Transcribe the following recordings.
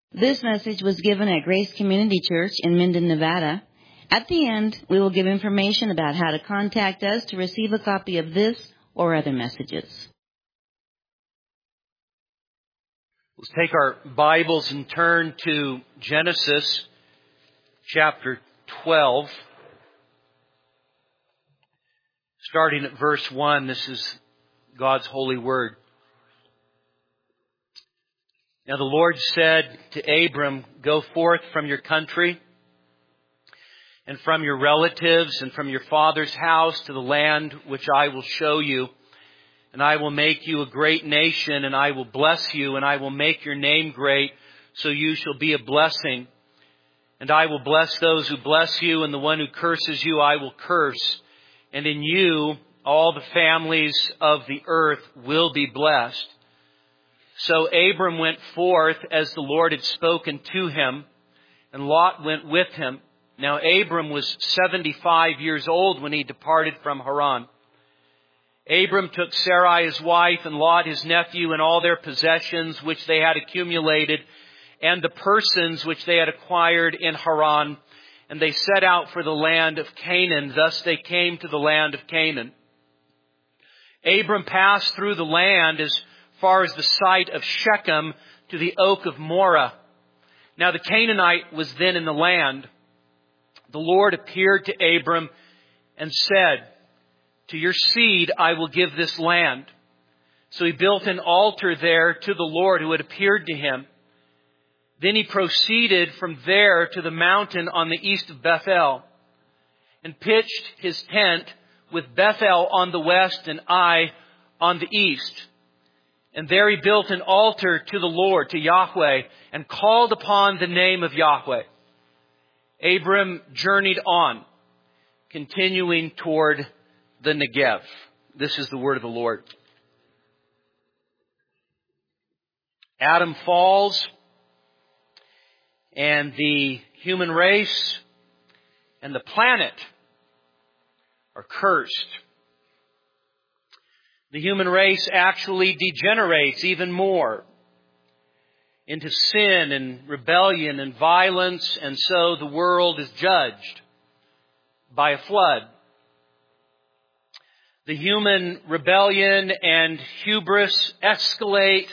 This message was given at Grace Community Church in Minden, Nevada. At the end, we will give information about how to contact us to receive a copy of this or other messages. Let's take our Bibles and turn to Genesis chapter 12. Starting at verse 1, this is God's holy word. Now the Lord said to Abram, "Go forth from your country and from your relatives and from your father's house to the land which I will show you. And I will make you a great nation, and I will bless you, and I will make your name great, so you shall be a blessing. And I will bless those who bless you, and the one who curses you I will curse. And in you all the families of the earth will be blessed." So Abram went forth as the Lord had spoken to him, and Lot went with him. Now Abram was 75 years old when he departed from Haran. Abram took Sarai his wife, and Lot his nephew, and all their possessions which they had accumulated, and the persons which they had acquired in Haran, and they set out for the land of Canaan. Thus they came to the land of Canaan. Abram passed through the land as far as the site of Shechem to the oak of Moreh. Now the Canaanite was then in the land. The Lord appeared to Abram and said, "To your seed I will give this land." So he built an altar there to the Lord who had appeared to him. Then he proceeded from there to the mountain on the east of Bethel, and pitched his tent with Bethel on the west and Ai on the east. And there he built an altar to the Lord, to Yahweh, and called upon the name of Yahweh. Abram journeyed on, continuing toward the Negev. This is the word of the Lord. Adam falls, and the human race and the planet are cursed. The human race actually degenerates even more into sin and rebellion and violence, and so the world is judged by a flood. The human rebellion and hubris escalate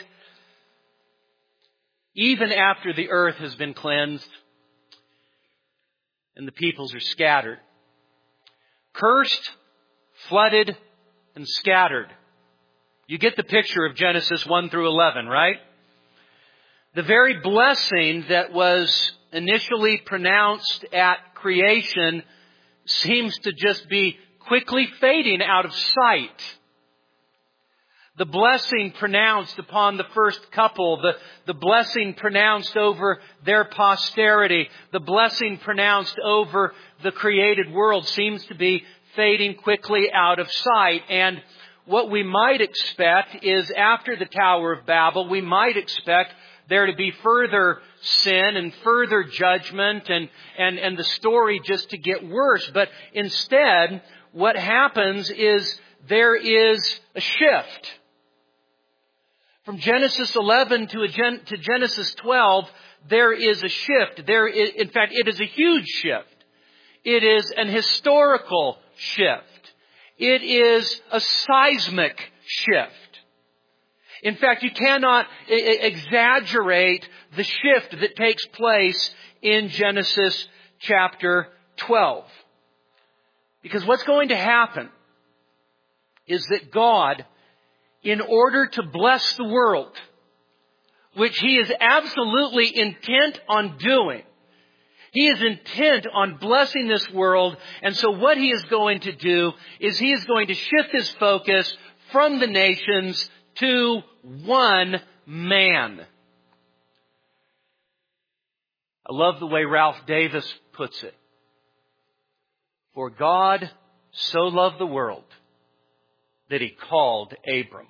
even after the earth has been cleansed and the peoples are scattered. Cursed, flooded, and scattered. You get the picture of Genesis 1 through 11, right? The very blessing that was initially pronounced at creation seems to just be quickly fading out of sight. The blessing pronounced upon the first couple, the blessing pronounced over their posterity, the blessing pronounced over the created world seems to be fading quickly out of sight. And what we might expect is after the Tower of Babel, we might expect there to be further sin and further judgment and the story just to get worse. But instead, what happens is there is a shift. From Genesis 11 to Genesis 12, there is a shift. In fact, it is a huge shift. It is an historical shift. It is a seismic shift. In fact, you cannot exaggerate the shift that takes place in Genesis chapter 12. Because what's going to happen is that God, in order to bless the world, which He is absolutely intent on doing, He is intent on blessing this world. And so what He is going to do is He is going to shift His focus from the nations to one man. I love the way Ralph Davis puts it. For God so loved the world that He called Abram.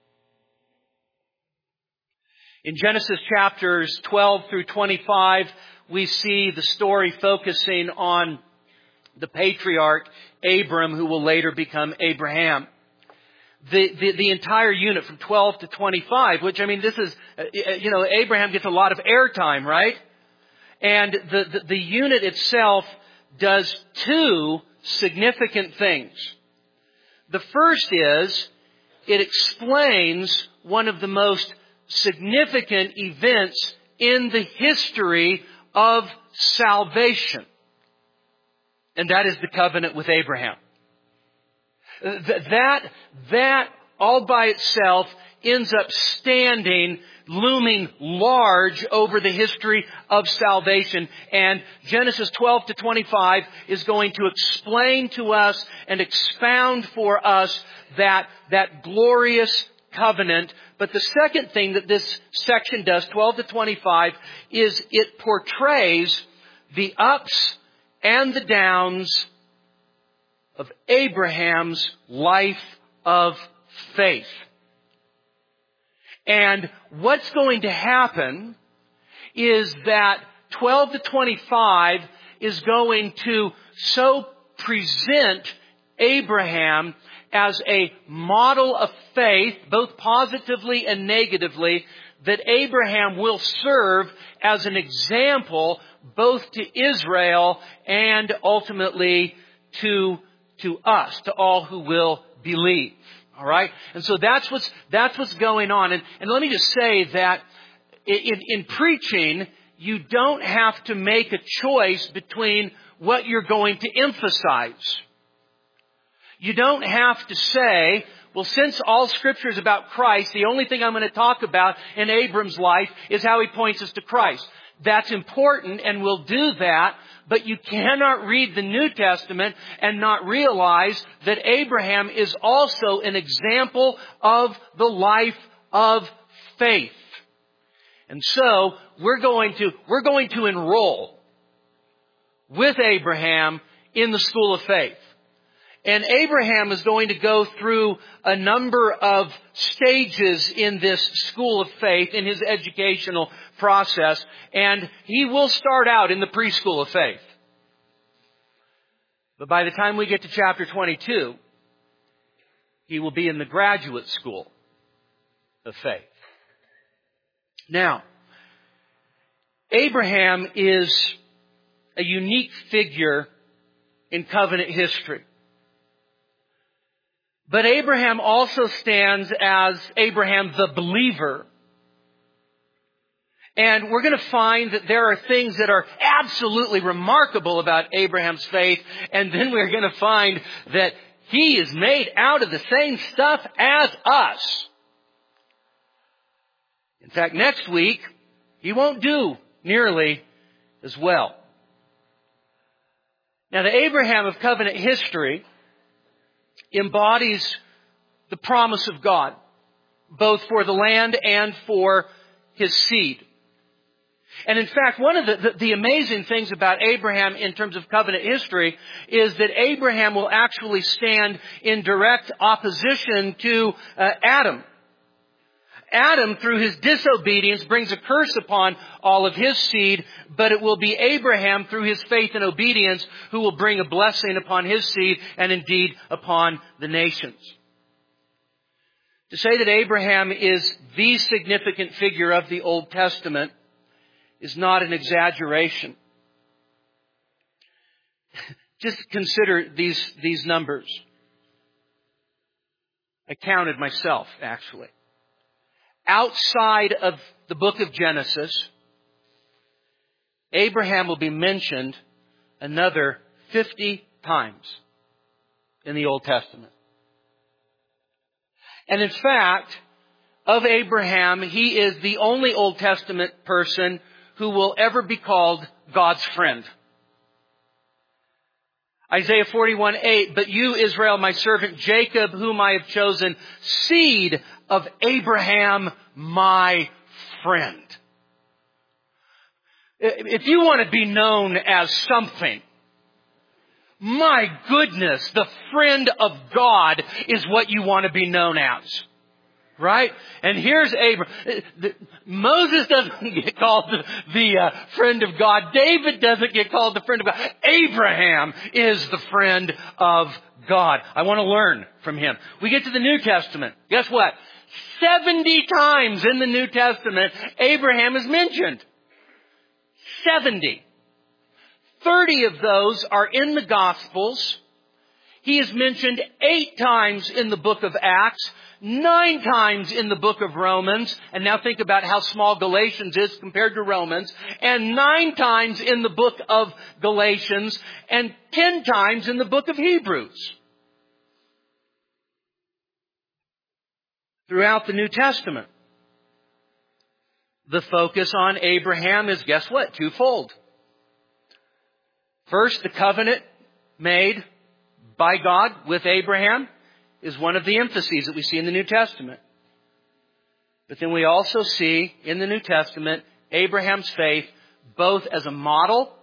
In Genesis chapters 12 through 25, we see the story focusing on the patriarch Abram, who will later become Abraham. the entire unit from 12 to 25, which, I mean, this is, Abraham gets a lot of airtime, right? And the unit itself does two significant things. The first is, it explains one of the most significant events in the history of salvation. And that is the covenant with Abraham. That all by itself ends up looming large over the history of salvation. And Genesis 12 to 25 is going to explain to us and expound for us that glorious covenant. But the second thing that this section does, 12 to 25, is it portrays the ups and the downs of Abraham's life of faith. And what's going to happen is that 12 to 25 is going to so present Abraham as a model of faith, both positively and negatively, that Abraham will serve as an example both to Israel and ultimately to us, to all who will believe. All right? And so that's what's going on. And let me just say that in preaching, you don't have to make a choice between what you're going to emphasize. You don't have to say, well, since all Scripture is about Christ, the only thing I'm going to talk about in Abram's life is how he points us to Christ. That's important, and we'll do that. But you cannot read the New Testament and not realize that Abraham is also an example of the life of faith. And so we're going to enroll with Abraham in the school of faith. And Abraham is going to go through a number of stages in this school of faith, in his educational process. And he will start out in the preschool of faith. But by the time we get to chapter 22, he will be in the graduate school of faith. Now, Abraham is a unique figure in covenant history. But Abraham also stands as Abraham the believer. And we're going to find that there are things that are absolutely remarkable about Abraham's faith. And then we're going to find that he is made out of the same stuff as us. In fact, next week, he won't do nearly as well. Now, the Abraham of covenant history embodies the promise of God, both for the land and for his seed. And in fact, one of the amazing things about Abraham in terms of covenant history is that Abraham will actually stand in direct opposition to Adam. Adam, through his disobedience, brings a curse upon all of his seed, but it will be Abraham, through his faith and obedience, who will bring a blessing upon his seed and indeed upon the nations. To say that Abraham is the significant figure of the Old Testament is not an exaggeration. Just consider these numbers. I counted myself, actually. Outside of the book of Genesis, Abraham will be mentioned another 50 times in the Old Testament. And in fact, of Abraham, he is the only Old Testament person who will ever be called God's friend. Isaiah 41:8, but you, Israel, my servant Jacob, whom I have chosen, seed of Abraham, my friend. If you want to be known as something, my goodness, the friend of God is what you want to be known as. Right? And here's Abraham. Moses doesn't get called the friend of God. David doesn't get called the friend of God. Abraham is the friend of God. I want to learn from Him. We get to the New Testament. Guess what? 70 times in the New Testament, Abraham is mentioned. 70. 30 of those are in the Gospels. He is mentioned 8 times in the book of Acts, 9 times in the book of Romans, and now think about how small Galatians is compared to Romans, and 9 times in the book of Galatians, and 10 times in the book of Hebrews. Throughout the New Testament, the focus on Abraham is, guess what? Twofold. First, the covenant made by God with Abraham is one of the emphases that we see in the New Testament. But then we also see in the New Testament Abraham's faith both as a model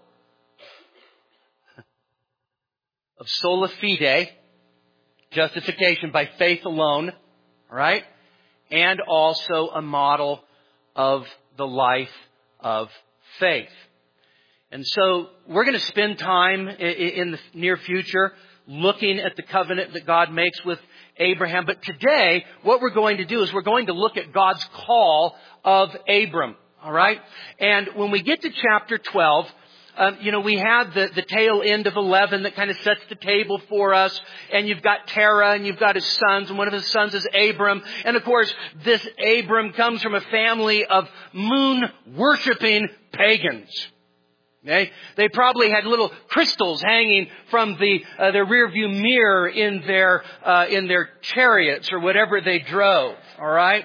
of sola fide, justification by faith alone, right? And also a model of the life of faith. And so we're going to spend time in the near future looking at the covenant that God makes with Abraham. But today, what we're going to do is we're going to look at God's call of Abram. All right? And when we get to chapter 12, we had the tail end of 11 that kind of sets the table for us. And you've got Terah and you've got his sons, and one of his sons is Abram. And of course, this Abram comes from a family of moon-worshipping pagans. Okay? They probably had little crystals hanging from their rearview mirror in their chariots or whatever they drove. All right?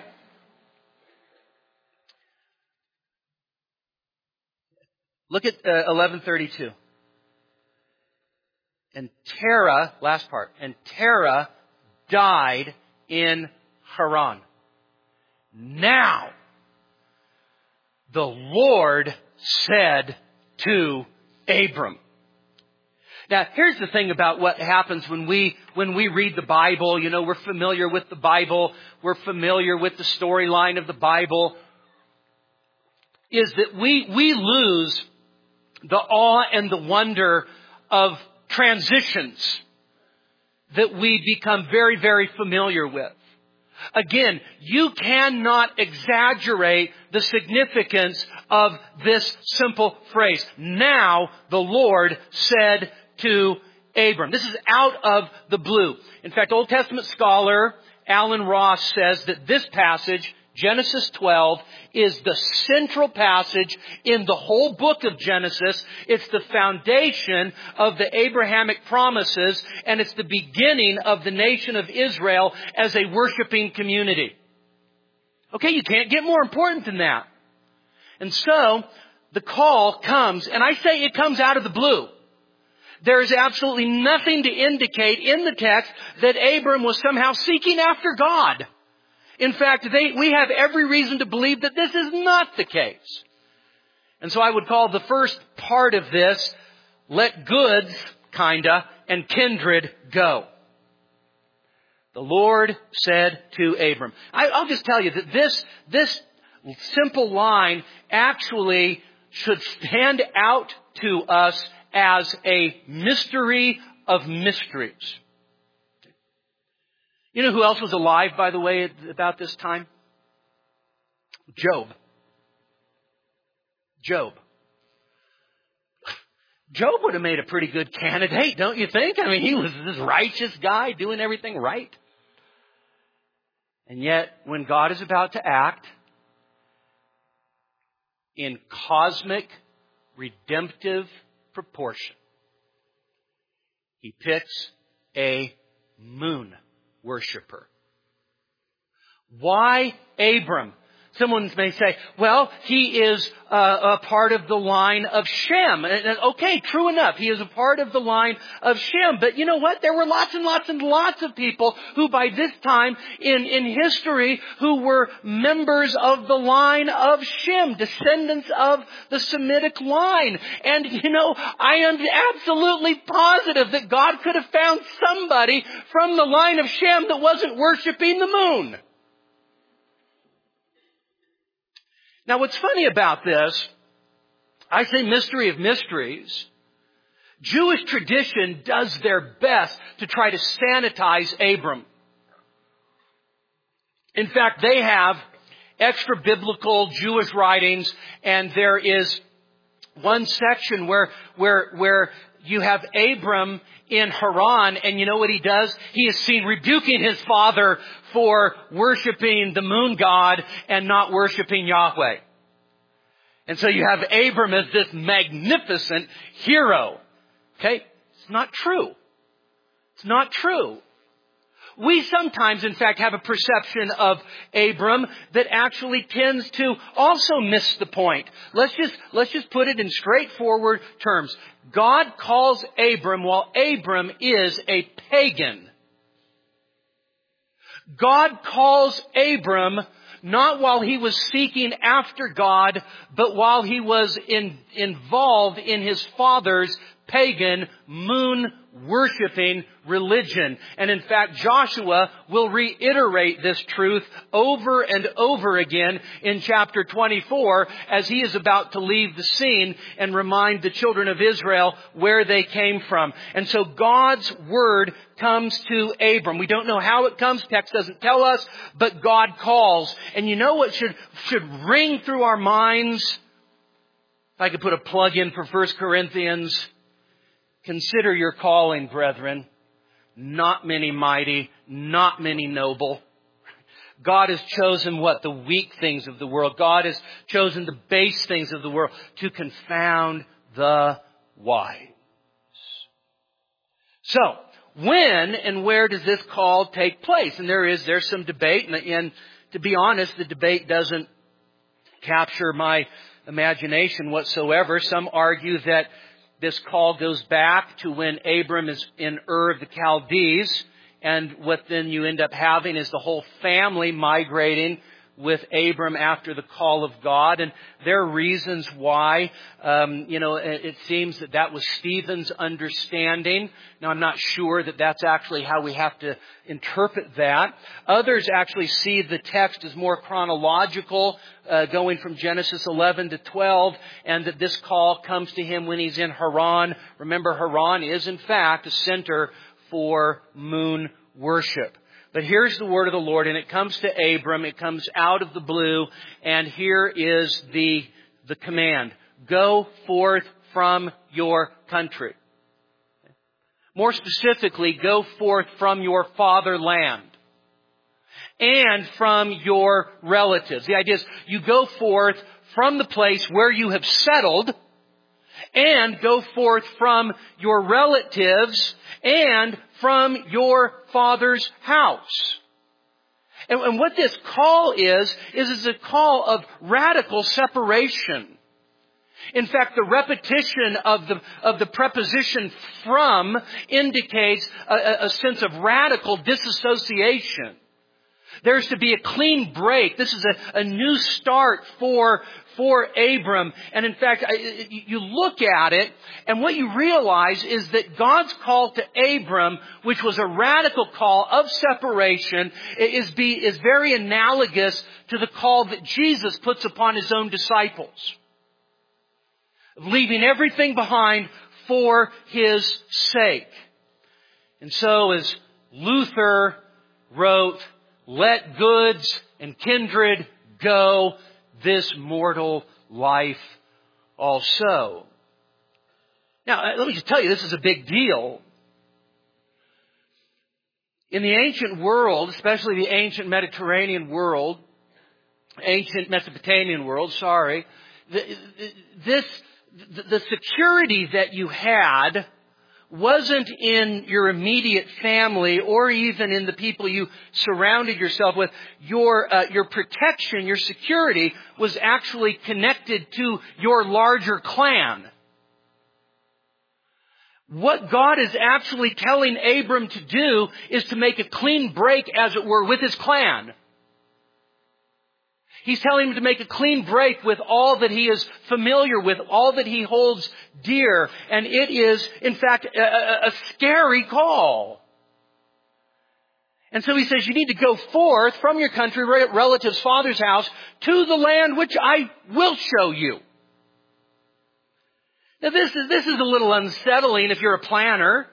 Look at 11:32. And Terah, last part, and Terah died in Haran. Now, the Lord said to Abram. Now, here's the thing about what happens when we read the Bible. You know, we're familiar with the Bible. We're familiar with the storyline of the Bible. Is that we lose the awe and the wonder of transitions that we become very, very familiar with. Again, you cannot exaggerate the significance of this simple phrase. Now the Lord said to Abram. This is out of the blue. In fact, Old Testament scholar Alan Ross says that this passage, Genesis 12, is the central passage in the whole book of Genesis. It's the foundation of the Abrahamic promises, and it's the beginning of the nation of Israel as a worshiping community. Okay, you can't get more important than that. And so, the call comes, and I say it comes out of the blue. There is absolutely nothing to indicate in the text that Abram was somehow seeking after God. In fact, we have every reason to believe that this is not the case. And so I would call the first part of this, let goods, and kindred go. The Lord said to Abram. I'll just tell you that this simple line actually should stand out to us as a mystery of mysteries. You know who else was alive, by the way, about this time? Job. Job would have made a pretty good candidate, don't you think? I mean, he was this righteous guy doing everything right. And yet, when God is about to act in cosmic, redemptive proportion, He picks a moon worshiper. Why Abram? Someone may say, well, he is a part of the line of Shem. Okay, true enough. He is a part of the line of Shem. But you know what? There were lots and lots and lots of people who by this time in history who were members of the line of Shem, descendants of the Semitic line. And you know, I am absolutely positive that God could have found somebody from the line of Shem that wasn't worshiping the moon. Now, what's funny about this, I say mystery of mysteries, Jewish tradition does their best to try to sanitize Abram. In fact, they have extra biblical Jewish writings, and there is one section where you have Abram in Haran, and you know what he does? He is seen rebuking his father for worshiping the moon god and not worshiping Yahweh. And so you have Abram as this magnificent hero. Okay? It's not true. It's not true. We sometimes, in fact, have a perception of Abram that actually tends to also miss the point. Let's just put it in straightforward terms. God calls Abram while Abram is a pagan. God calls Abram not while he was seeking after God, but while he was involved in his father's pagan, moon-worshipping religion. And in fact, Joshua will reiterate this truth over and over again in chapter 24 as he is about to leave the scene and remind the children of Israel where they came from. And so God's word comes to Abram. We don't know how it comes. Text doesn't tell us, but God calls. And you know what should ring through our minds? If I could put a plug in for 1 Corinthians, consider your calling, brethren. Not many mighty, not many noble. God has chosen what? The weak things of the world. God has chosen the base things of the world to confound the wise. So, when and where does this call take place? And there's some debate, and to be honest, the debate doesn't capture my imagination whatsoever. Some argue that this call goes back to when Abram is in Ur of the Chaldees, and what then you end up having is the whole family migrating with Abram after the call of God. And there are reasons why. It seems that was Stephen's understanding. Now, I'm not sure that that's actually how we have to interpret that. Others actually see the text as more chronological, going from Genesis 11 to 12, and that this call comes to him when he's in Haran. Remember, Haran is, in fact, a center for moon worship. But here's the word of the Lord, and it comes to Abram. It comes out of the blue, and here is the command. Go forth from your country. More specifically, go forth from your fatherland and from your relatives. The idea is you go forth from the place where you have settled, and go forth from your relatives and from your father's house. And what this call is a call of radical separation. In fact, the repetition of the preposition from indicates a sense of radical disassociation. There's to be a clean break. This is a new start for Abram. And in fact, you look at it, and what you realize is that God's call to Abram, which was a radical call of separation, is very analogous to the call that Jesus puts upon his own disciples. Leaving everything behind for his sake. And so as Luther wrote, let goods and kindred go, this mortal life also. Now, let me just tell you, this is a big deal. In the ancient world, especially the ancient Mesopotamian world, the security that you had wasn't in your immediate family or even in the people you surrounded yourself with. Your protection, your security was actually connected to your larger clan. What God is actually telling Abram to do is to make a clean break, as it were, with his clan. He's telling him to make a clean break with all that he is familiar with, all that he holds dear. And it is, in fact, a scary call. And so he says, you need to go forth from your country, relatives, father's house, to the land which I will show you. Now this is a little unsettling if you're a planner.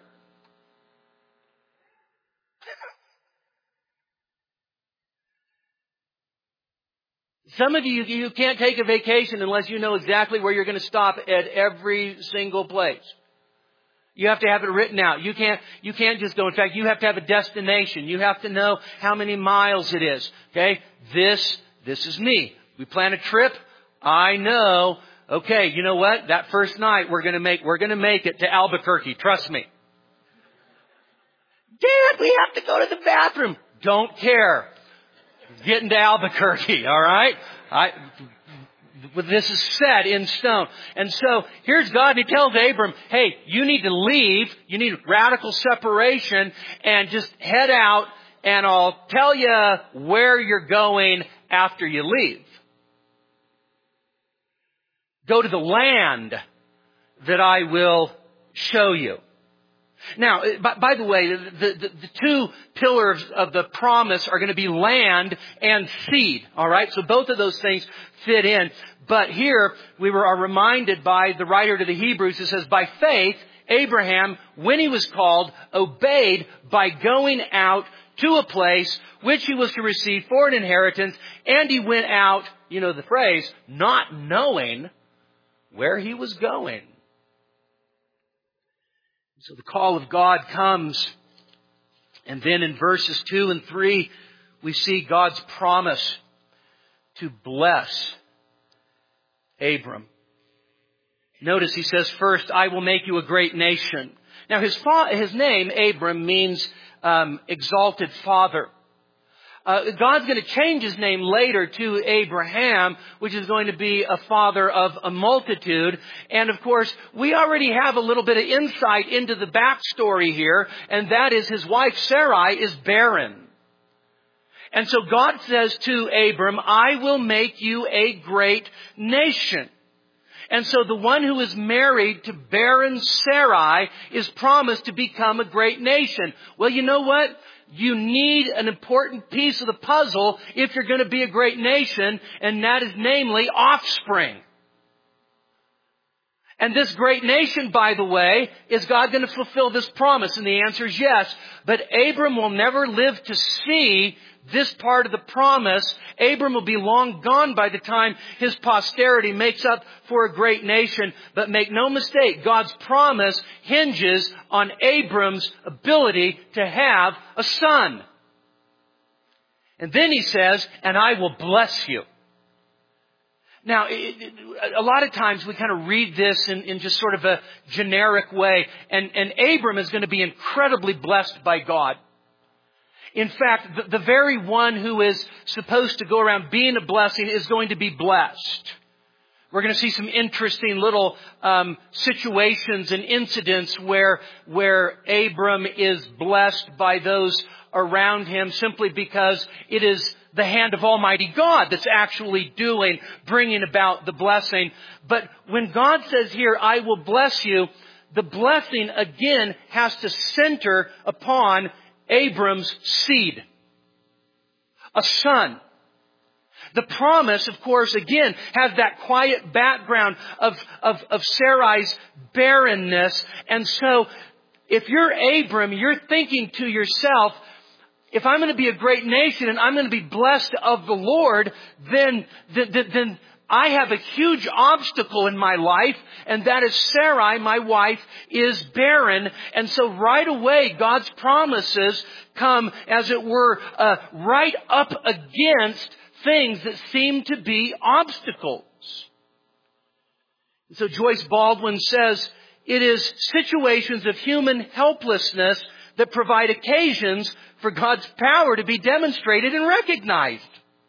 Some of you can't take a vacation unless you know exactly where you're going to stop at every single place. You have to have it written out. You can't just go. In fact, you have to have a destination. You have to know how many miles it is. Okay? This is me. We plan a trip. I know. Okay, you know what? That first night we're going to make it to Albuquerque. Trust me. Dad, we have to go to the bathroom. Don't care. Get into Albuquerque, all right? This is set in stone. And so here's God, and He tells Abram, hey, you need to leave. You need radical separation and just head out, and I'll tell you where you're going after you leave. Go to the land that I will show you. Now, by the way, the two pillars of the promise are going to be land and seed. All right, so both of those things fit in. But here we are reminded by the writer to the Hebrews, it says, by faith, Abraham, when he was called, obeyed by going out to a place which he was to receive for an inheritance, and he went out, you know the phrase, not knowing where he was going. So the call of God comes, and then in verses 2 and 3, we see God's promise to bless Abram. Notice He says, first, I will make you a great nation. Now his name, Abram, means exalted father. God's going to change his name later to Abraham, which is going to be a father of a multitude. And of course, we already have a little bit of insight into the backstory here, and that is his wife Sarai is barren. And so God says to Abram, I will make you a great nation. And so the one who is married to barren Sarai is promised to become a great nation. Well, you know what? You need an important piece of the puzzle if you're going to be a great nation, and that is namely offspring. And this great nation, by the way, is God going to fulfill this promise? And the answer is yes. But Abram will never live to see this part of the promise. Abram will be long gone by the time his posterity makes up for a great nation. But make no mistake, God's promise hinges on Abram's ability to have a son. And then He says, and I will bless you. Now, a lot of times we kind of read this in just sort of a generic way. And Abram is going to be incredibly blessed by God. In fact, the very one who is supposed to go around being a blessing is going to be blessed. We're going to see some interesting little situations and incidents where Abram is blessed by those around him simply because it is the hand of Almighty God that's actually bringing about the blessing. But when God says here, I will bless you, the blessing again has to center upon Abram's seed, a son. The promise, of course, again, has that quiet background of Sarai's barrenness. And so, if you're Abram, you're thinking to yourself, if I'm going to be a great nation and I'm going to be blessed of the Lord, then I have a huge obstacle in my life, and that is Sarai, my wife, is barren. And so right away, God's promises come, as it were, right up against things that seem to be obstacles. So Joyce Baldwin says, it is situations of human helplessness that provide occasions for God's power to be demonstrated and recognized.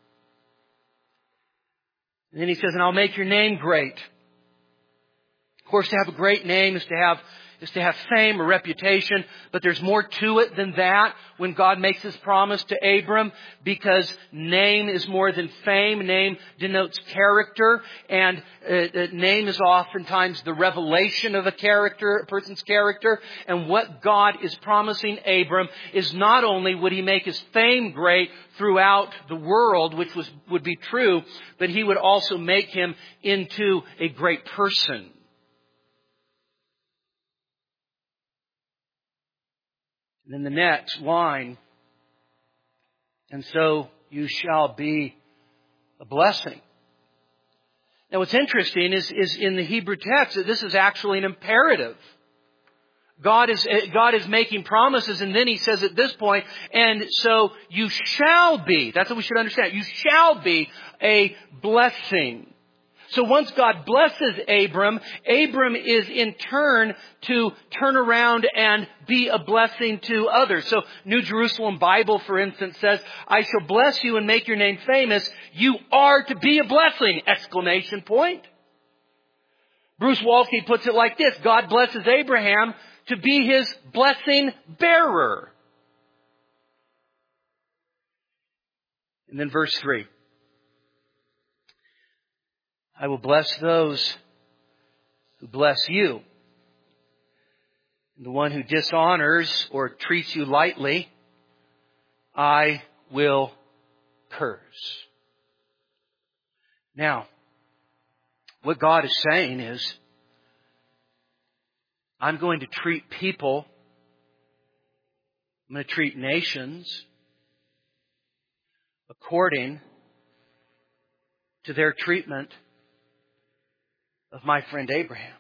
And then He says, and I'll make your name great. Of course, to have a great name is to have fame or reputation, but there's more to it than that when God makes His promise to Abram, because name is more than fame. Name denotes character, and name is oftentimes the revelation of a person's character. And what God is promising Abram is not only would He make his fame great throughout the world, which would be true, but He would also make him into a great person. And then the next line, and so you shall be a blessing. Now what's interesting is in the Hebrew text that this is actually an imperative. God is making promises, and then He says at this point, and so you shall be. That's what we should understand. You shall be a blessing. So once God blesses Abram is in turn to turn around and be a blessing to others. So New Jerusalem Bible, for instance, says, I shall bless you and make your name famous. You are to be a blessing! Exclamation point. Bruce Waltke puts it like this: God blesses Abraham to be His blessing bearer. And then verse 3. I will bless those who bless you. And the one who dishonors or treats you lightly, I will curse. Now, what God is saying is, I'm going to treat people, I'm going to treat nations according to their treatment of my friend Abraham.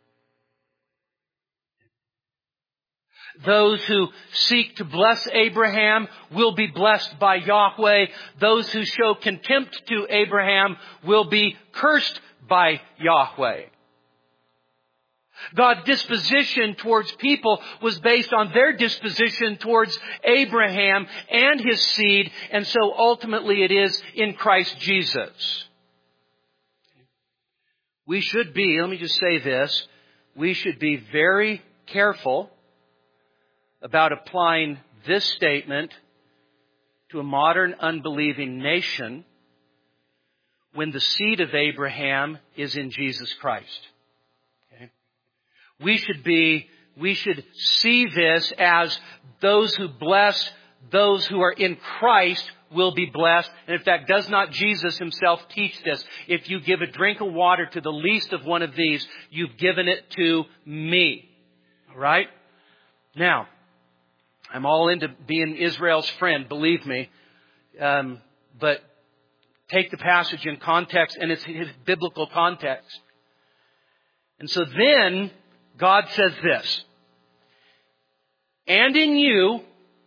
Those who seek to bless Abraham will be blessed by Yahweh. Those who show contempt to Abraham will be cursed by Yahweh. God's disposition towards people was based on their disposition towards Abraham and his seed, and so ultimately it is in Christ Jesus. We should be, let me just say this, we should be very careful about applying this statement to a modern unbelieving nation when the seed of Abraham is in Jesus Christ. Okay? We should see this as those who bless those who are in Christ will be blessed. And in fact, does not Jesus Himself teach this? If you give a drink of water to the least of one of these, you've given it to me. All right? Now, I'm all into being Israel's friend, believe me. But take the passage in context, and it's his biblical context. And so then, God says this, and in you,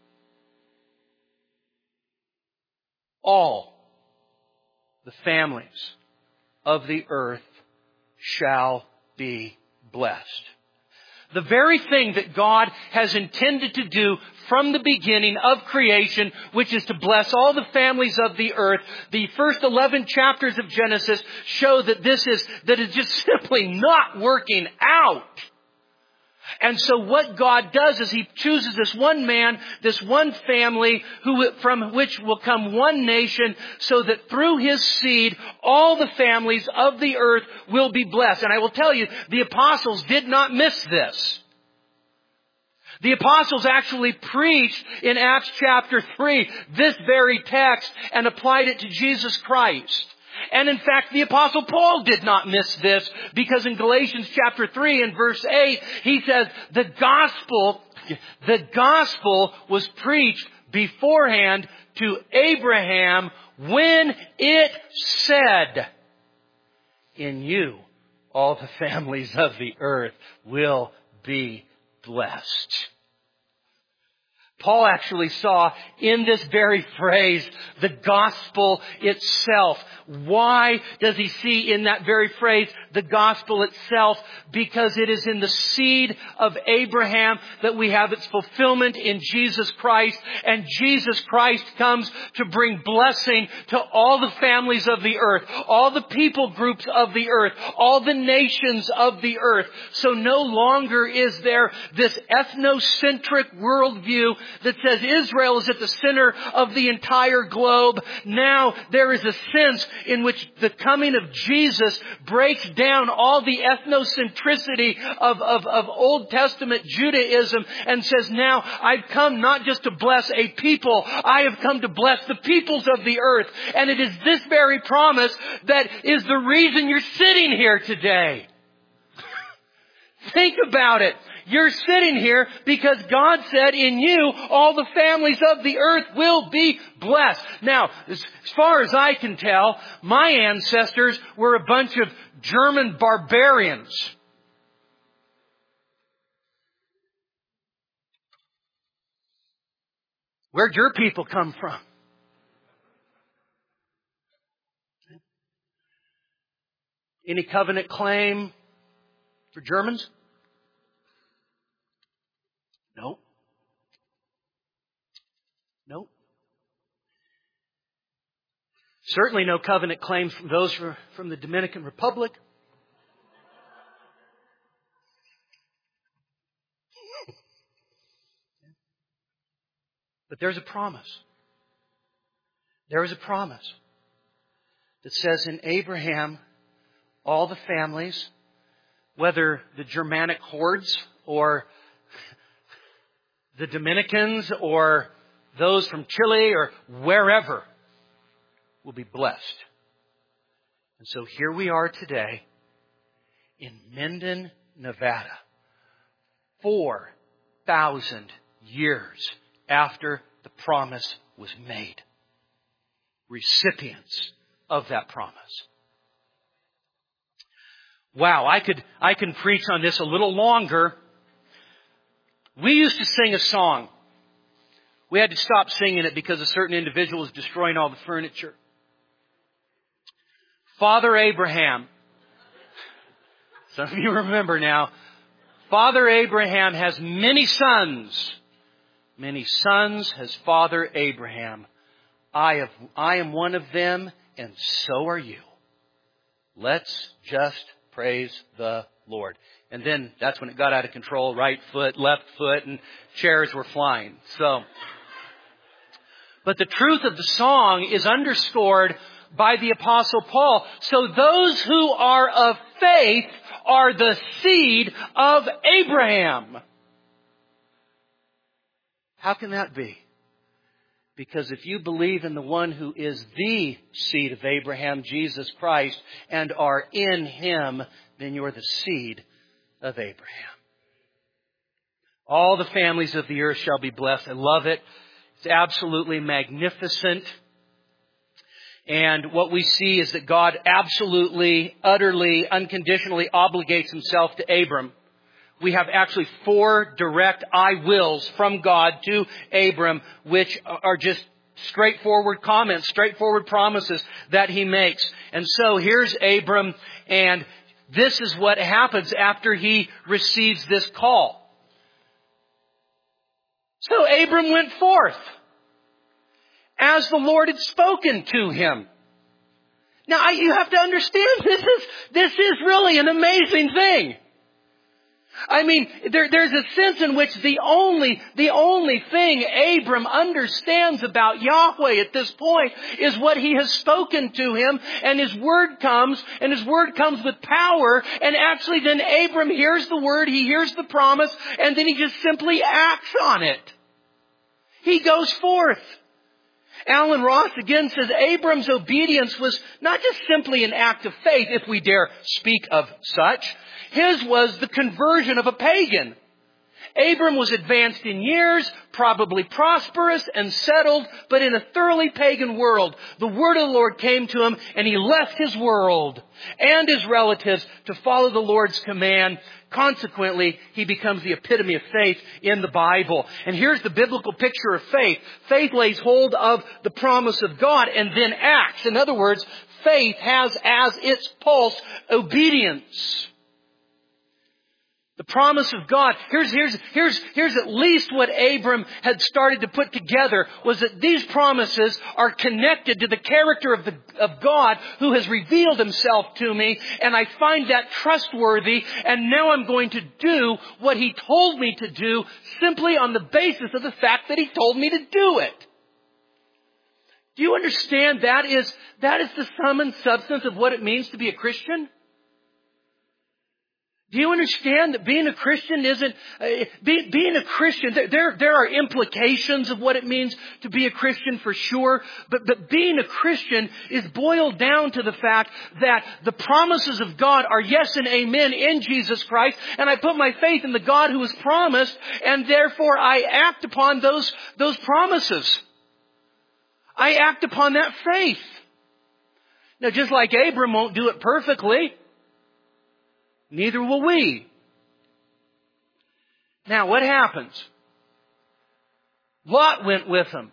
all the families of the earth shall be blessed. The very thing that God has intended to do from the beginning of creation, which is to bless all the families of the earth. The first 11 chapters of Genesis show that that is just simply not working out. And so what God does is He chooses this one man, this one family, from which will come one nation, so that through his seed, all the families of the earth will be blessed. And I will tell you, the apostles did not miss this. The apostles actually preached in Acts chapter 3 this very text and applied it to Jesus Christ. And in fact, the Apostle Paul did not miss this, because in Galatians chapter 3 and verse 8, he says, the gospel was preached beforehand to Abraham when it said, in you all the families of the earth will be blessed. Paul actually saw in this very phrase the gospel itself. Why does he see in that very phrase the gospel itself? Because it is in the seed of Abraham that we have its fulfillment in Jesus Christ. And Jesus Christ comes to bring blessing to all the families of the earth, all the people groups of the earth, all the nations of the earth. So no longer is there this ethnocentric worldview that says Israel is at the center of the entire globe. Now there is a sense in which the coming of Jesus breaks down all the ethnocentricity of Old Testament Judaism and says, now I've come not just to bless a people, I have come to bless the peoples of the earth. And it is this very promise that is the reason you're sitting here today. Think about it. You're sitting here because God said in you, all the families of the earth will be blessed. Now, as far as I can tell, my ancestors were a bunch of German barbarians. Where'd your people come from? Any covenant claim for Germans? No. No. Certainly no covenant claims from those from the Dominican Republic. But there's a promise. There is a promise that says in Abraham, all the families, whether the Germanic hordes or the Dominicans or those from Chile or wherever, will be blessed. And so here we are today in Minden, Nevada, 4,000 years after the promise was made. Recipients of that promise. Wow, I can preach on this a little longer. We used to sing a song. We had to stop singing it because a certain individual was destroying all the furniture. Father Abraham. Some of you remember now. Father Abraham has many sons. Many sons has Father Abraham. I am one of them, and so are you. Let's just praise the Lord. And then that's when it got out of control. Right foot, left foot, and chairs were flying. But the truth of the song is underscored by the Apostle Paul. So those who are of faith are the seed of Abraham. How can that be? Because if you believe in the one who is the seed of Abraham, Jesus Christ, and are in Him, then you're the seed of Abraham. All the families of the earth shall be blessed. I love it. It's absolutely magnificent. And what we see is that God absolutely, utterly, unconditionally obligates Himself to Abram. We have actually 4 direct I wills from God to Abram, which are just straightforward comments, straightforward promises that He makes. And so here's Abram, and this is what happens after he receives this call. So Abram went forth as the Lord had spoken to him. Now you have to understand this is really an amazing thing. I mean, there's a sense in which the only thing Abram understands about Yahweh at this point is what He has spoken to him, and His word comes with power, and actually then Abram hears the word, he hears the promise, and then he just simply acts on it. He goes forth. Alan Ross again says Abram's obedience was not just simply an act of faith, if we dare speak of such. His was the conversion of a pagan. Abram was advanced in years, probably prosperous and settled, but in a thoroughly pagan world. The word of the Lord came to him, and he left his world and his relatives to follow the Lord's command. Consequently, he becomes the epitome of faith in the Bible. And here's the biblical picture of faith. Faith lays hold of the promise of God and then acts. In other words, faith has as its pulse obedience. The promise of God. Here's at least what Abram had started to put together, was that these promises are connected to the character of God who has revealed Himself to me, and I find that trustworthy, and now I'm going to do what He told me to do simply on the basis of the fact that He told me to do it. Do you understand that is the sum and substance of what it means to be a Christian? Do you understand that being a Christian isn't, being a Christian, there are implications of what it means to be a Christian for sure, but being a Christian is boiled down to the fact that the promises of God are yes and amen in Jesus Christ, and I put my faith in the God who has promised, and therefore I act upon those promises. I act upon that faith. Now, just like Abram won't do it perfectly, neither will we. Now, what happens? Lot went with him.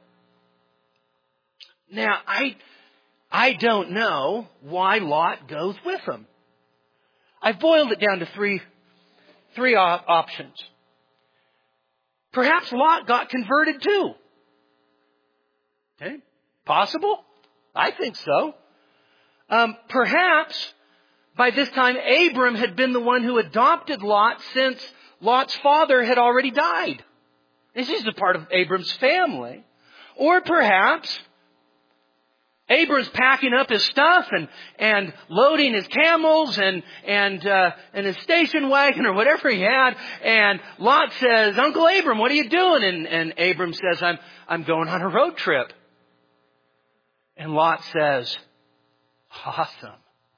Now, I don't know why Lot goes with him. I've boiled it down to three options. Perhaps Lot got converted too. Okay? Possible? I think so. Perhaps by this time, Abram had been the one who adopted Lot since Lot's father had already died. This is a part of Abram's family. Or perhaps Abram's packing up his stuff and loading his camels and his station wagon or whatever he had. And Lot says, "Uncle Abram, what are you doing?" And Abram says, I'm going on a road trip. And Lot says, "Awesome.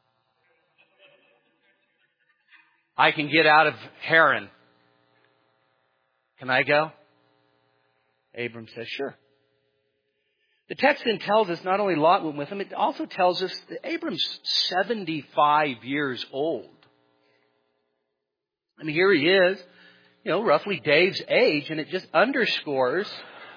I can get out of Haran. Can I go?" Abram says, "Sure." The text then tells us not only Lot went with him, it also tells us that Abram's 75 years old. I mean, here he is, roughly Dave's age, and it just underscores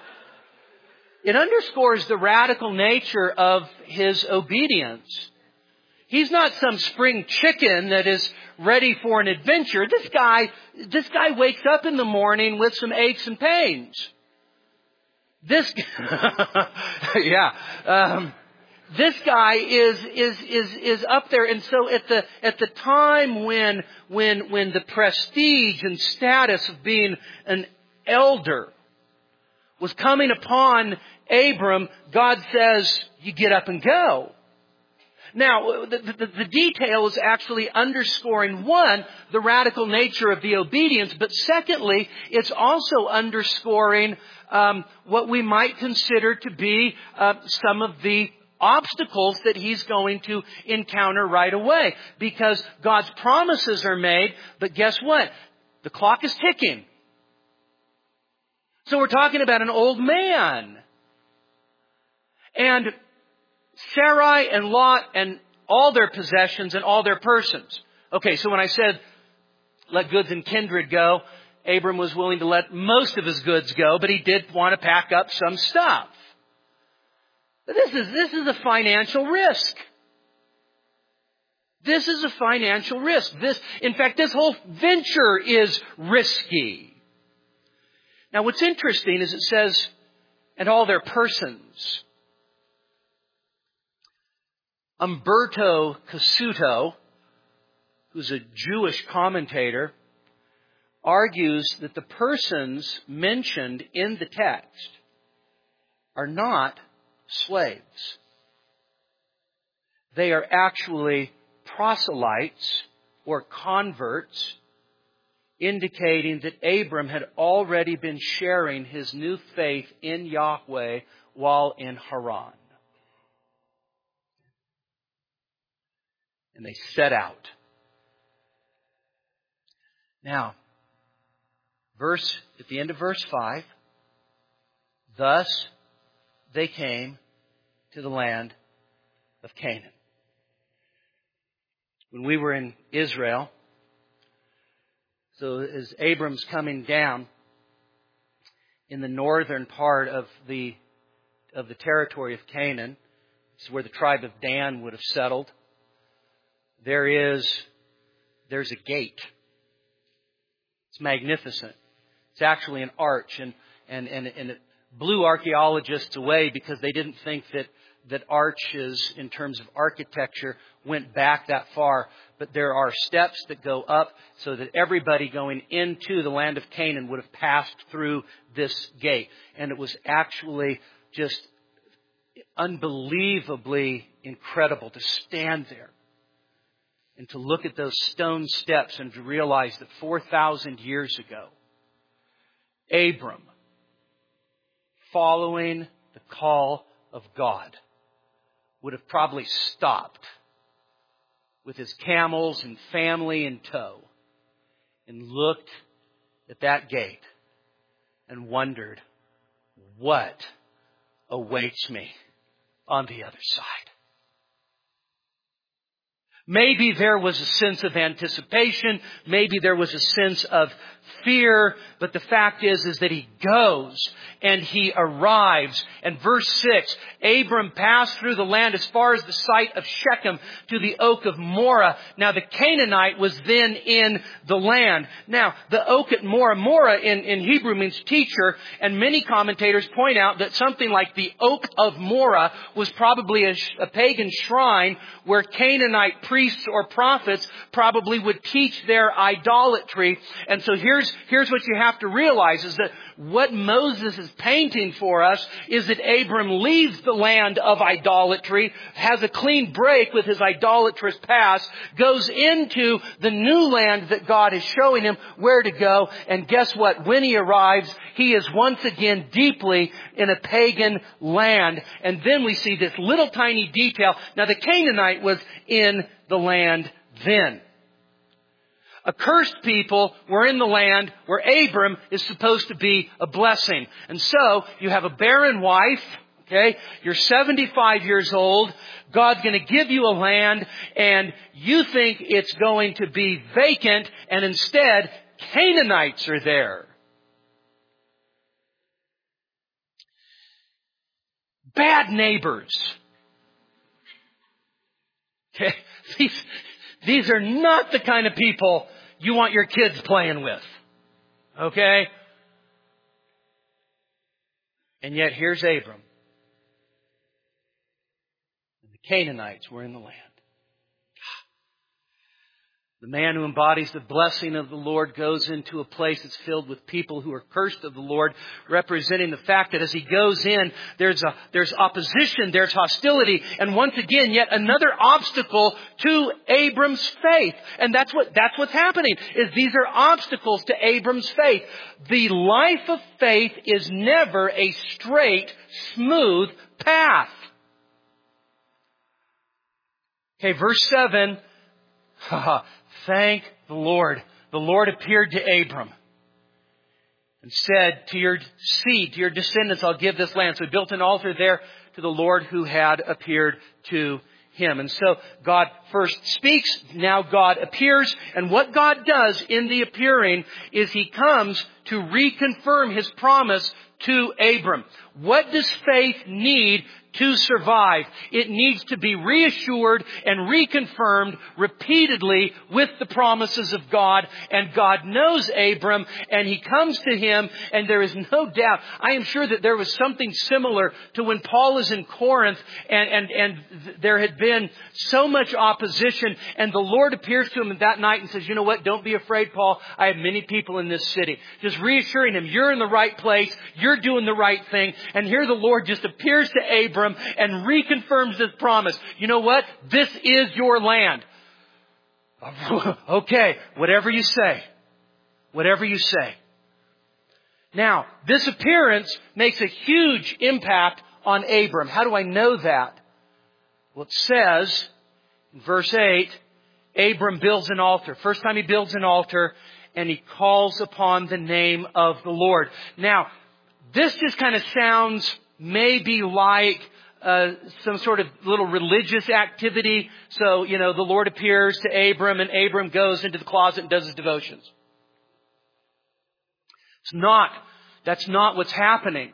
the radical nature of his obedience. He's not some spring chicken that is ready for an adventure. This guy wakes up in the morning with some aches and pains. This guy is up there, and so at the time when the prestige and status of being an elder was coming upon Abram, God says, "You get up and go." Now, the detail is actually underscoring, one, the radical nature of the obedience, but secondly, it's also underscoring what we might consider to be some of the obstacles that he's going to encounter right away. Because God's promises are made, but guess what? The clock is ticking. So we're talking about an old man. And Sarai and Lot and all their possessions and all their persons. Okay, so when I said let goods and kindred go, Abram was willing to let most of his goods go, but he did want to pack up some stuff. But this is a financial risk. This is a financial risk. In fact, this whole venture is risky. Now, what's interesting is it says, and all their persons. Umberto Cassuto, who's a Jewish commentator, argues that the persons mentioned in the text are not slaves. They are actually proselytes or converts, indicating that Abram had already been sharing his new faith in Yahweh while in Haran. And they set out. Now, at the end of verse 5, thus they came to the land of Canaan. When we were in Israel, so as Abram's coming down in the northern part of the territory of Canaan, this is where the tribe of Dan would have settled. There's a gate. It's magnificent. It's actually an arch, and it blew archaeologists away because they didn't think that arches, in terms of architecture, went back that far. But there are steps that go up so that everybody going into the land of Canaan would have passed through this gate. And it was actually just unbelievably incredible to stand there and to look at those stone steps and to realize that 4,000 years ago, Abram, following the call of God, would have probably stopped with his camels and family in tow and looked at that gate and wondered, what awaits me on the other side? Maybe there was a sense of anticipation. Maybe there was a sense of fear. But the fact is that he goes and he arrives. And verse 6, Abram passed through the land as far as the site of Shechem to the oak of Moreh. Now the Canaanite was then in the land. Now the oak at Moreh, Moreh in Hebrew means teacher. And many commentators point out that something like the oak of Moreh was probably a pagan shrine where Canaanite priests or prophets probably would teach their idolatry. And so here's what you have to realize is that what Moses is painting for us is that Abram leaves the land of idolatry, has a clean break with his idolatrous past, goes into the new land that God is showing him where to go. And guess what? When he arrives, he is once again deeply in a pagan land. And then we see this little tiny detail. Now the Canaanite was in the land then. Accursed people were in the land where Abram is supposed to be a blessing. And so you have a barren wife. Okay, you're 75 years old. God's going to give you a land and you think it's going to be vacant, and instead Canaanites are there. Bad neighbors. Okay, these are not the kind of people you want your kids playing with. Okay? And yet here's Abram. And the Canaanites were in the land. The man who embodies the blessing of the Lord goes into a place that's filled with people who are cursed of the Lord, representing the fact that as he goes in, there's opposition, there's hostility, and once again, yet another obstacle to Abram's faith. And that's what's happening, is these are obstacles to Abram's faith. The life of faith is never a straight, smooth path. Okay, verse 7. Thank the Lord. The Lord appeared to Abram and said, to your seed, to your descendants, I'll give this land. So he built an altar there to the Lord who had appeared to him. And so God first speaks, now God appears. And what God does in the appearing is he comes to reconfirm his promise to Abram. What does faith need to survive? It needs to be reassured and reconfirmed repeatedly with the promises of God. And God knows Abram, and he comes to him, and there is no doubt. I am sure that there was something similar to when Paul is in Corinth, and there had been so much opposition, and the Lord appears to him that night and says, you know what, don't be afraid, Paul. I have many people in this city. Just reassuring him, you're in the right place, you're doing the right thing. And here the Lord just appears to Abram and reconfirms this promise. You know what? This is your land. Okay, whatever you say. Whatever you say. Now, this appearance makes a huge impact on Abram. How do I know that? Well, it says in verse 8, Abram builds an altar. First time he builds an altar, and he calls upon the name of the Lord. Now, this just kind of sounds maybe like some sort of little religious activity. So, the Lord appears to Abram, and Abram goes into the closet and does his devotions. That's not what's happening.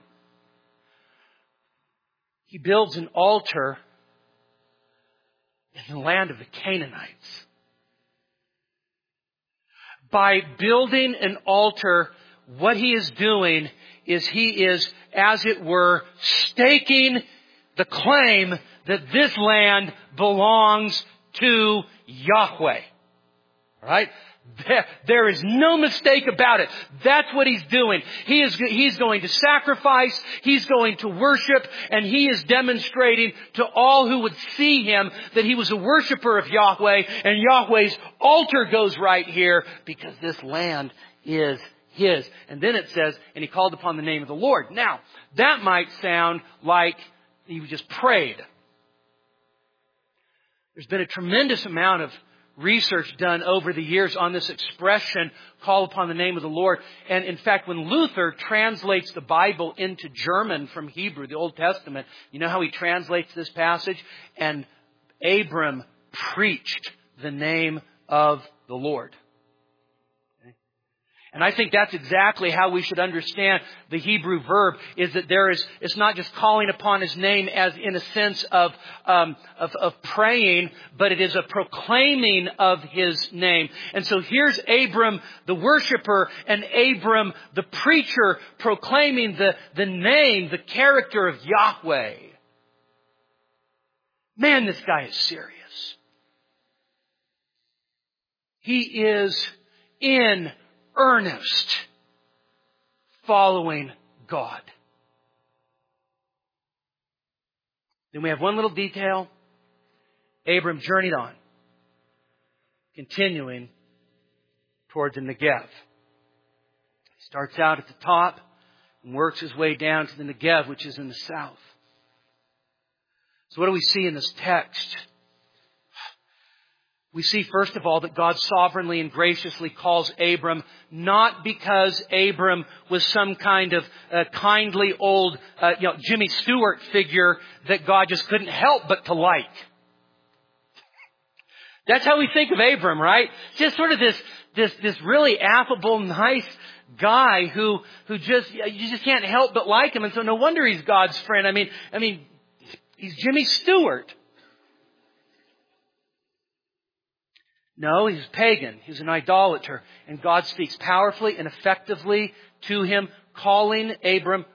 He builds an altar in the land of the Canaanites. By building an altar, what he is doing is he is, as it were, staking the claim that this land belongs to Yahweh. All right? There is no mistake about it. That's what he's doing. He's going to sacrifice. He's going to worship. And he is demonstrating to all who would see him that he was a worshiper of Yahweh. And Yahweh's altar goes right here because this land is his. And then it says, and he called upon the name of the Lord. Now, that might sound like he just prayed. There's been a tremendous amount of research done over the years on this expression, call upon the name of the Lord. And in fact, when Luther translates the Bible into German from Hebrew, the Old Testament, you know how he translates this passage? And Abram preached the name of the Lord. And I think that's exactly how we should understand the Hebrew verb, is that it's not just calling upon His name as in a sense of praying, but it is a proclaiming of His name. And so here's Abram, the worshiper, and Abram, the preacher, proclaiming the name, the character of Yahweh. Man, this guy is serious. He is in earnest following God. Then we have one little detail. Abram journeyed on, continuing toward the Negev. He starts out at the top and works his way down to the Negev, which is in the south. So what do we see in this text? We see, first of all, that God sovereignly and graciously calls Abram, not because Abram was some kind of kindly old Jimmy Stewart figure that God just couldn't help but to like. That's how we think of Abram, right? Just sort of this really affable, nice guy who just, you just can't help but like him. And so no wonder he's God's friend. I mean, he's Jimmy Stewart. No, he's pagan. He's an idolater. And God speaks powerfully and effectively to him, calling Abram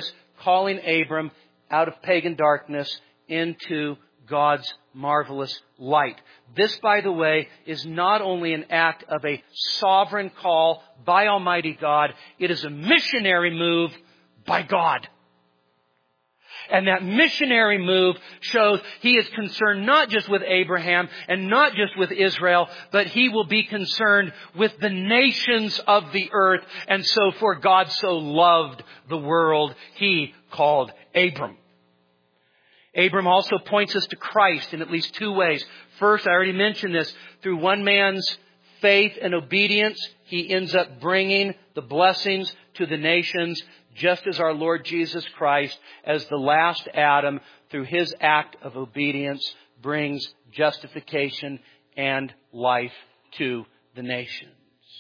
out of pagan darkness into God's marvelous light. This, by the way, is not only an act of a sovereign call by Almighty God, it is a missionary move by God. And that missionary move shows He is concerned not just with Abraham and not just with Israel, but He will be concerned with the nations of the earth. And so for God so loved the world, He called Abram. Abram also points us to Christ in at least two ways. First, I already mentioned this, through one man's faith and obedience, he ends up bringing the blessings to the nations, just as our Lord Jesus Christ, as the last Adam, through His act of obedience, brings justification and life to the nations.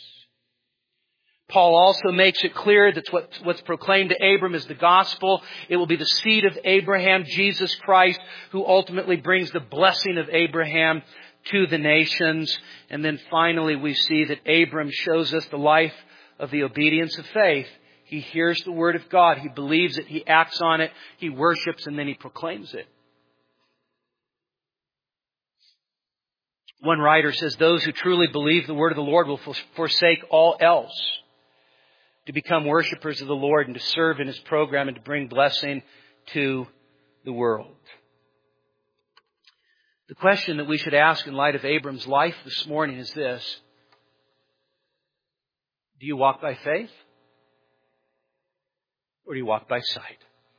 Paul also makes it clear that what's proclaimed to Abram is the gospel. It will be the seed of Abraham, Jesus Christ, who ultimately brings the blessing of Abraham to the nations. And then finally we see that Abram shows us the life of the obedience of faith. He hears the word of God. He believes it. He acts on it. He worships, and then he proclaims it. One writer says, those who truly believe the word of the Lord will forsake all else to become worshipers of the Lord and to serve in His program and to bring blessing to the world. The question that we should ask in light of Abram's life this morning is this: do you walk by faith? Or do you walk by sight?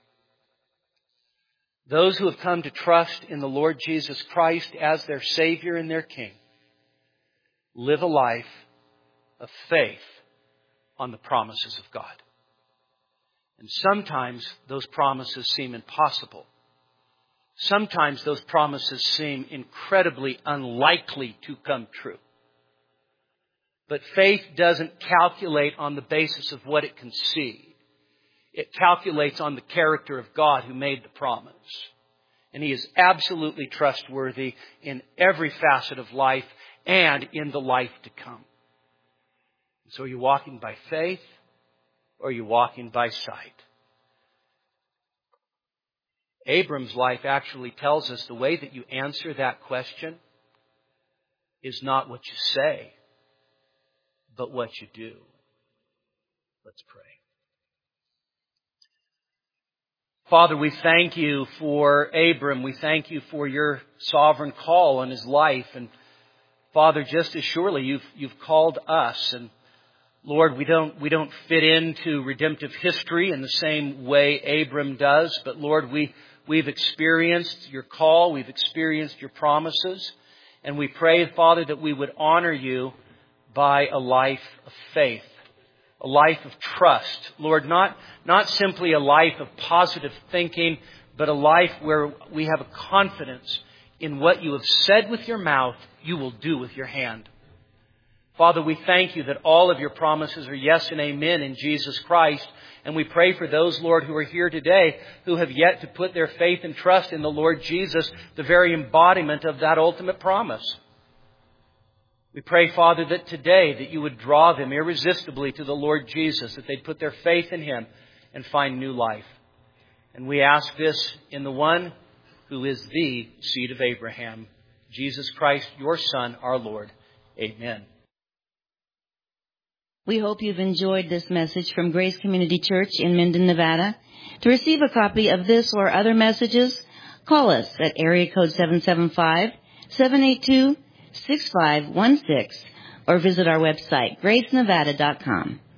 Those who have come to trust in the Lord Jesus Christ as their Savior and their King live a life of faith on the promises of God. And sometimes those promises seem impossible. Sometimes those promises seem incredibly unlikely to come true. But faith doesn't calculate on the basis of what it can see. It calculates on the character of God who made the promise. And He is absolutely trustworthy in every facet of life and in the life to come. So are you walking by faith or are you walking by sight? Abram's life actually tells us the way that you answer that question is not what you say, but what you do. Let's pray. Father, we thank you for Abram. We thank you for your sovereign call on his life. And Father, just as surely you've called us. And Lord, we don't fit into redemptive history in the same way Abram does. But Lord, we've experienced your call. We've experienced your promises. And we pray, Father, that we would honor you by a life of faith. A life of trust. Lord, not simply a life of positive thinking, but a life where we have a confidence in what you have said with your mouth, you will do with your hand. Father, we thank you that all of your promises are yes and amen in Jesus Christ. And we pray for those, Lord, who are here today who have yet to put their faith and trust in the Lord Jesus, the very embodiment of that ultimate promise. We pray, Father, that today that you would draw them irresistibly to the Lord Jesus, that they'd put their faith in him and find new life. And we ask this in the one who is the seed of Abraham, Jesus Christ, your Son, our Lord. Amen. We hope you've enjoyed this message from Grace Community Church in Minden, Nevada. To receive a copy of this or other messages, call us at area code 775-782-6516 or visit our website, gracenevada.com.